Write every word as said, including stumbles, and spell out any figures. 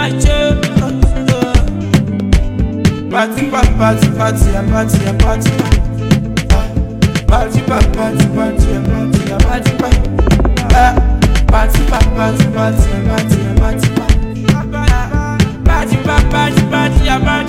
like you. Party, party, party, party, a party, a party, party, party, party, party, a party, a party, party, party, party, party, party, a party, a party, party, party, party, party, a party.